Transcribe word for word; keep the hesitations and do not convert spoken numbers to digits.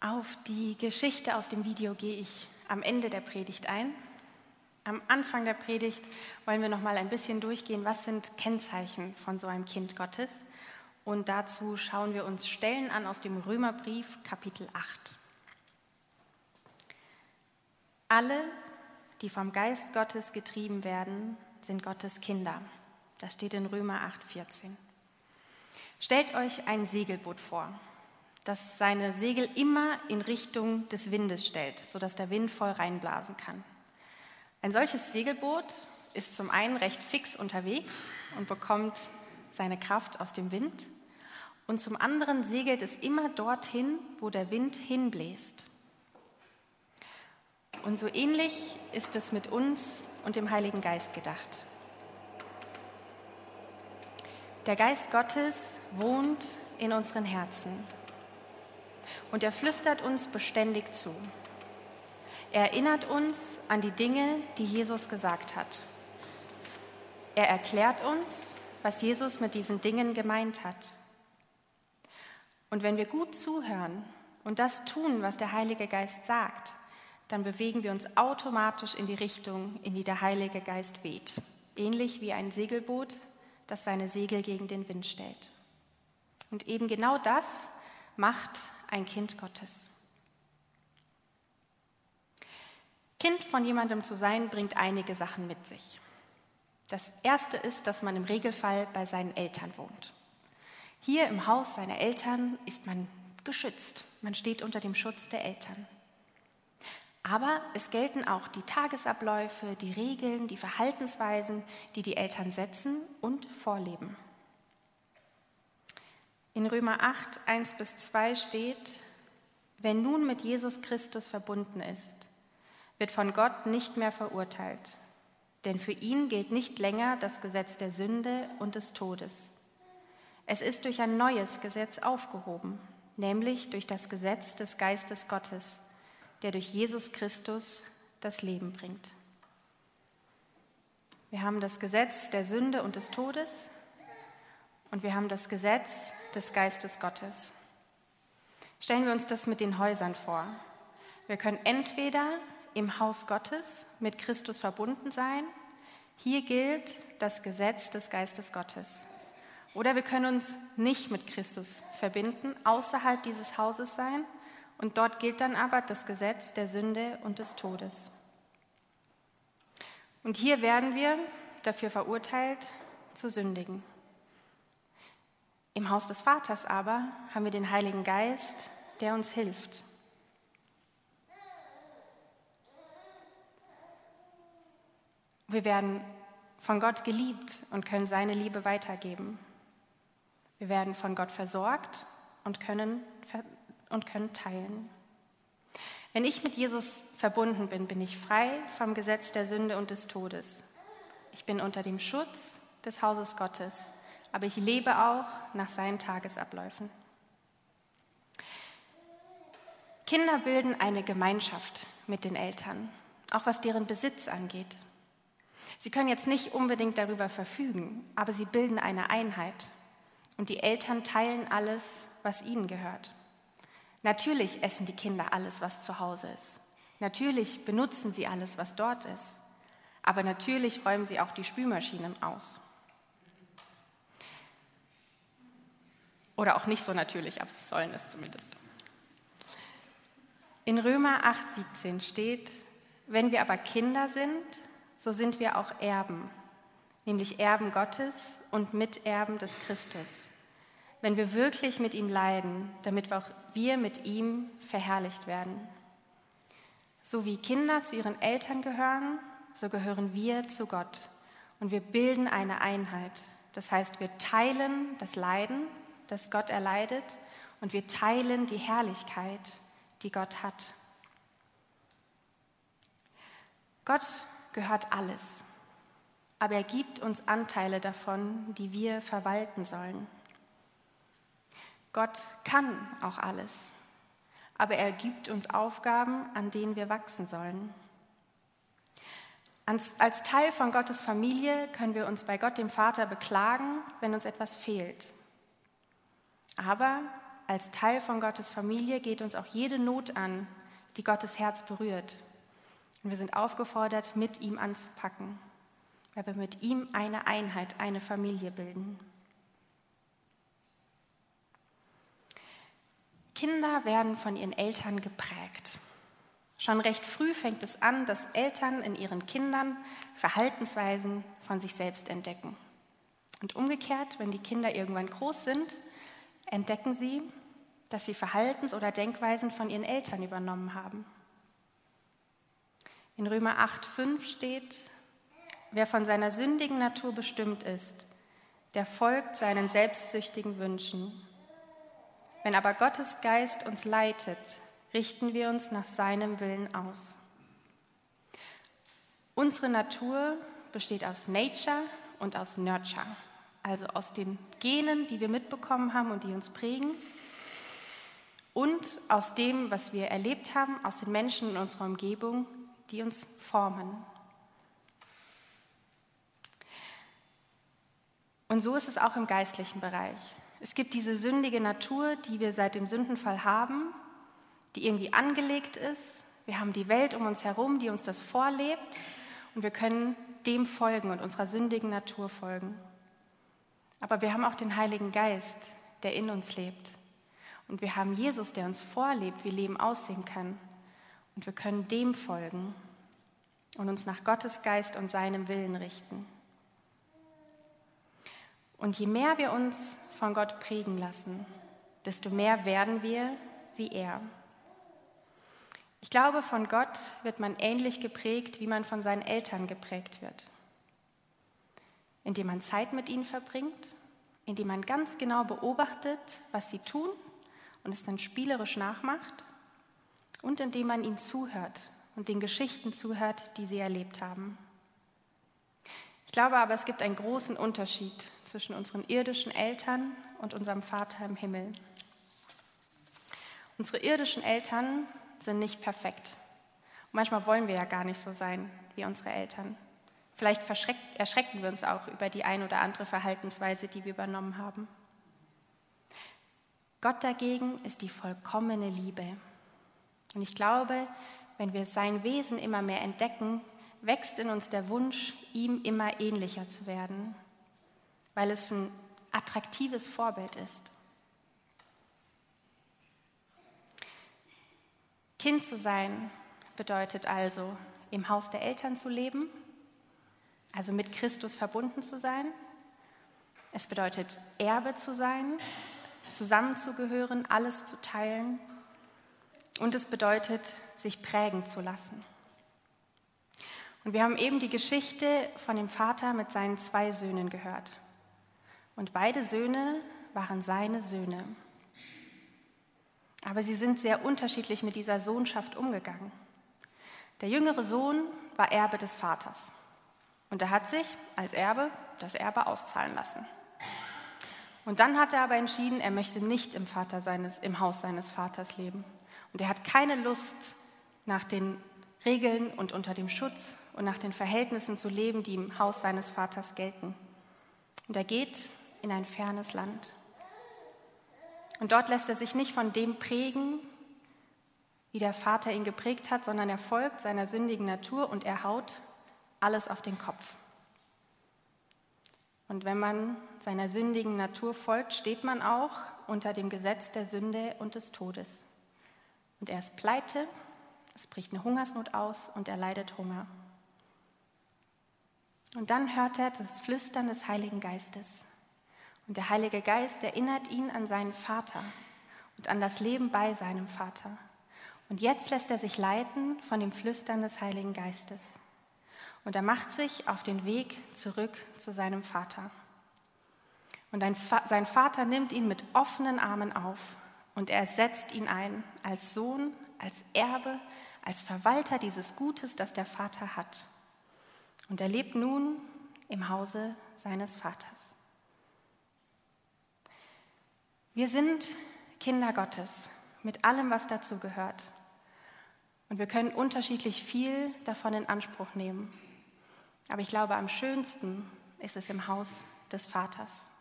Auf die Geschichte aus dem Video gehe ich am Ende der Predigt ein. Am Anfang der Predigt wollen wir noch mal ein bisschen durchgehen, was sind Kennzeichen von so einem Kind Gottes. Und dazu schauen wir uns Stellen an aus dem Römerbrief, Kapitel acht. Alle, die vom Geist Gottes getrieben werden, sind Gottes Kinder. Das steht in Römer acht, vierzehn. Stellt euch ein Segelboot vor, das seine Segel immer in Richtung des Windes stellt, sodass der Wind voll reinblasen kann. Ein solches Segelboot ist zum einen recht fix unterwegs und bekommt seine Kraft aus dem Wind und zum anderen segelt es immer dorthin, wo der Wind hinbläst. Und so ähnlich ist es mit uns und dem Heiligen Geist gedacht. Der Geist Gottes wohnt in unseren Herzen. Und er flüstert uns beständig zu. Er erinnert uns an die Dinge, die Jesus gesagt hat. Er erklärt uns, was Jesus mit diesen Dingen gemeint hat. Und wenn wir gut zuhören und das tun, was der Heilige Geist sagt, dann bewegen wir uns automatisch in die Richtung, in die der Heilige Geist weht. Ähnlich wie ein Segelboot, das seine Segel gegen den Wind stellt. Und eben genau das macht ein Kind Gottes. Kind von jemandem zu sein, bringt einige Sachen mit sich. Das erste ist, dass man im Regelfall bei seinen Eltern wohnt. Hier im Haus seiner Eltern ist man geschützt. Man steht unter dem Schutz der Eltern. Aber es gelten auch die Tagesabläufe, die Regeln, die Verhaltensweisen, die die Eltern setzen und vorleben. In Römer acht, eins bis zwei steht: Wer nun mit Jesus Christus verbunden ist, wird von Gott nicht mehr verurteilt. Denn für ihn gilt nicht länger das Gesetz der Sünde und des Todes. Es ist durch ein neues Gesetz aufgehoben, nämlich durch das Gesetz des Geistes Gottes, der durch Jesus Christus das Leben bringt. Wir haben das Gesetz der Sünde und des Todes und wir haben das Gesetz des Geistes Gottes. Stellen wir uns das mit den Häusern vor. Wir können entweder im Haus Gottes mit Christus verbunden sein. Hier gilt das Gesetz des Geistes Gottes. Oder wir können uns nicht mit Christus verbinden, außerhalb dieses Hauses sein. Und dort gilt dann aber das Gesetz der Sünde und des Todes. Und hier werden wir dafür verurteilt, zu sündigen. Im Haus des Vaters aber haben wir den Heiligen Geist, der uns hilft. Wir werden von Gott geliebt und können seine Liebe weitergeben. Wir werden von Gott versorgt und können, und können teilen. Wenn ich mit Jesus verbunden bin, bin ich frei vom Gesetz der Sünde und des Todes. Ich bin unter dem Schutz des Hauses Gottes, aber ich lebe auch nach seinen Tagesabläufen. Kinder bilden eine Gemeinschaft mit den Eltern, auch was deren Besitz angeht. Sie können jetzt nicht unbedingt darüber verfügen, aber sie bilden eine Einheit. Und die Eltern teilen alles, was ihnen gehört. Natürlich essen die Kinder alles, was zu Hause ist. Natürlich benutzen sie alles, was dort ist. Aber natürlich räumen sie auch die Spülmaschinen aus. Oder auch nicht so natürlich, aber sie sollen es zumindest. In Römer acht, siebzehn steht: Wenn wir aber Kinder sind, so sind wir auch Erben, nämlich Erben Gottes und Miterben des Christus, wenn wir wirklich mit ihm leiden, damit auch wir mit ihm verherrlicht werden. So wie Kinder zu ihren Eltern gehören, so gehören wir zu Gott und wir bilden eine Einheit. Das heißt, wir teilen das Leiden, das Gott erleidet, und wir teilen die Herrlichkeit, die Gott hat. Gott gehört alles, aber er gibt uns Anteile davon, die wir verwalten sollen. Gott kann auch alles, aber er gibt uns Aufgaben, an denen wir wachsen sollen. Als, als Teil von Gottes Familie können wir uns bei Gott, dem Vater, beklagen, wenn uns etwas fehlt. Aber als Teil von Gottes Familie geht uns auch jede Not an, die Gottes Herz berührt. Und wir sind aufgefordert, mit ihm anzupacken, weil wir mit ihm eine Einheit, eine Familie bilden. Kinder werden von ihren Eltern geprägt. Schon recht früh fängt es an, dass Eltern in ihren Kindern Verhaltensweisen von sich selbst entdecken. Und umgekehrt, wenn die Kinder irgendwann groß sind, entdecken sie, dass sie Verhaltens- oder Denkweisen von ihren Eltern übernommen haben. In Römer acht fünf steht: Wer von seiner sündigen Natur bestimmt ist, der folgt seinen selbstsüchtigen Wünschen. Wenn aber Gottes Geist uns leitet, richten wir uns nach seinem Willen aus. Unsere Natur besteht aus Nature und aus Nurture, also aus den Genen, die wir mitbekommen haben und die uns prägen, und aus dem, was wir erlebt haben, aus den Menschen in unserer Umgebung, die uns formen. Und so ist es auch im geistlichen Bereich. Es gibt diese sündige Natur, die wir seit dem Sündenfall haben, die irgendwie angelegt ist. Wir haben die Welt um uns herum, die uns das vorlebt, und wir können dem folgen und unserer sündigen Natur folgen. Aber wir haben auch den Heiligen Geist, der in uns lebt. Und wir haben Jesus, der uns vorlebt, wie Leben aussehen kann. Und wir können dem folgen und uns nach Gottes Geist und seinem Willen richten. Und je mehr wir uns von Gott prägen lassen, desto mehr werden wir wie er. Ich glaube, von Gott wird man ähnlich geprägt, wie man von seinen Eltern geprägt wird. Indem man Zeit mit ihnen verbringt, indem man ganz genau beobachtet, was sie tun und es dann spielerisch nachmacht, und indem man ihnen zuhört und den Geschichten zuhört, die sie erlebt haben. Ich glaube aber, es gibt einen großen Unterschied zwischen unseren irdischen Eltern und unserem Vater im Himmel. Unsere irdischen Eltern sind nicht perfekt. Und manchmal wollen wir ja gar nicht so sein wie unsere Eltern. Vielleicht erschrecken wir uns auch über die ein oder andere Verhaltensweise, die wir übernommen haben. Gott dagegen ist die vollkommene Liebe. Und ich glaube, wenn wir sein Wesen immer mehr entdecken, wächst in uns der Wunsch, ihm immer ähnlicher zu werden, weil es ein attraktives Vorbild ist. Kind zu sein bedeutet also, im Haus der Eltern zu leben, also mit Christus verbunden zu sein. Es bedeutet, Erbe zu sein, zusammenzugehören, alles zu teilen. Und es bedeutet, sich prägen zu lassen. Und wir haben eben die Geschichte von dem Vater mit seinen zwei Söhnen gehört. Und beide Söhne waren seine Söhne. Aber sie sind sehr unterschiedlich mit dieser Sohnschaft umgegangen. Der jüngere Sohn war Erbe des Vaters. Und er hat sich als Erbe das Erbe auszahlen lassen. Und dann hat er aber entschieden, er möchte nicht im, Vater seines, im Haus seines Vaters leben. Und er hat keine Lust, nach den Regeln und unter dem Schutz und nach den Verhältnissen zu leben, die im Haus seines Vaters gelten. Und er geht in ein fernes Land. Und dort lässt er sich nicht von dem prägen, wie der Vater ihn geprägt hat, sondern er folgt seiner sündigen Natur und er haut alles auf den Kopf. Und wenn man seiner sündigen Natur folgt, steht man auch unter dem Gesetz der Sünde und des Todes. Und er ist pleite, es bricht eine Hungersnot aus und er leidet Hunger. Und dann hört er das Flüstern des Heiligen Geistes. Und der Heilige Geist erinnert ihn an seinen Vater und an das Leben bei seinem Vater. Und jetzt lässt er sich leiten von dem Flüstern des Heiligen Geistes. Und er macht sich auf den Weg zurück zu seinem Vater. Und sein Vater nimmt ihn mit offenen Armen auf und er setzt ihn ein als Sohn, als Erbe, als Verwalter dieses Gutes, das der Vater hat. Und er lebt nun im Hause seines Vaters. Wir sind Kinder Gottes mit allem, was dazu gehört. Und wir können unterschiedlich viel davon in Anspruch nehmen. Aber ich glaube, am schönsten ist es im Haus des Vaters.